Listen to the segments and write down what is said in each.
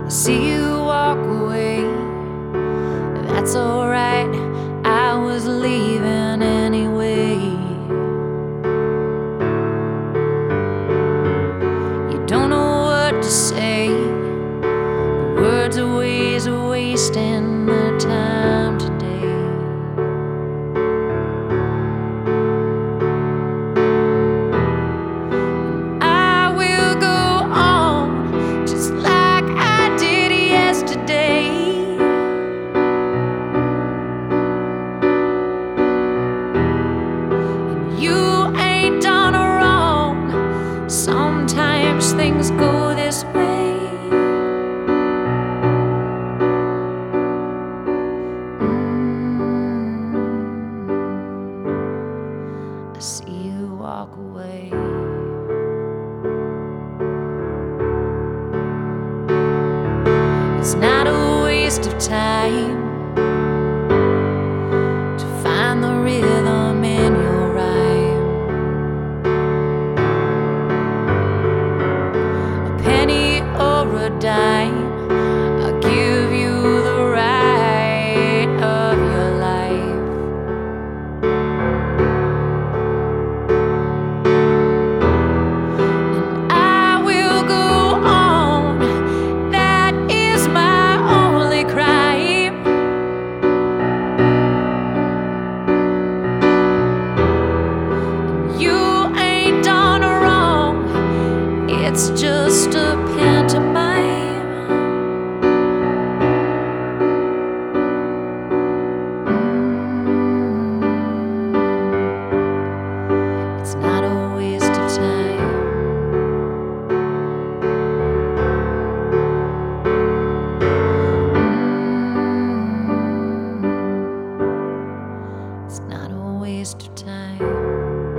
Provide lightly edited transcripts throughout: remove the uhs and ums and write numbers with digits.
I see you walk away. That's alright, I was leaving anyway. You don't know what to say, the words are ways of wasting the time today. I will go on just like I did yesterday. You ain't done wrong. Sometimes things go this way. I see you walk away. It's not a waste of time to find the rhythm in your rhyme. A penny or a dime, I'll give you the right of your life. And I will go on, that is my only crime. You ain't done wrong, it's just a pantomime. It's not a waste of time. It's not a waste of time.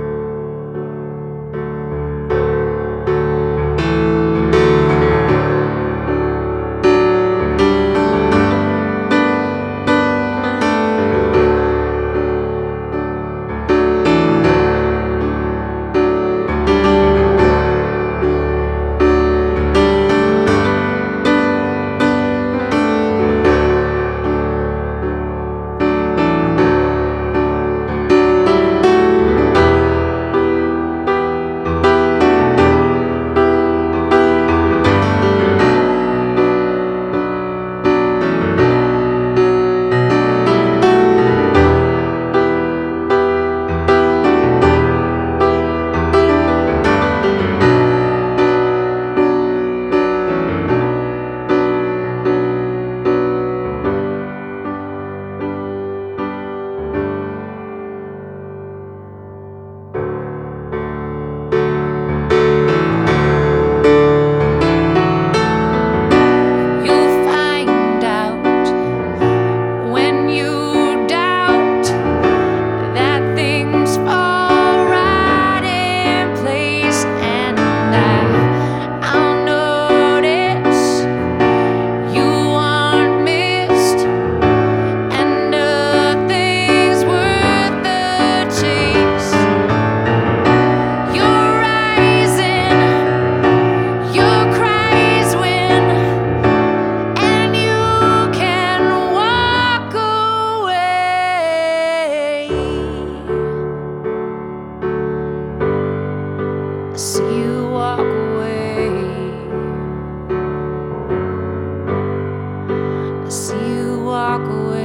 I see you walk away. I see you walk away.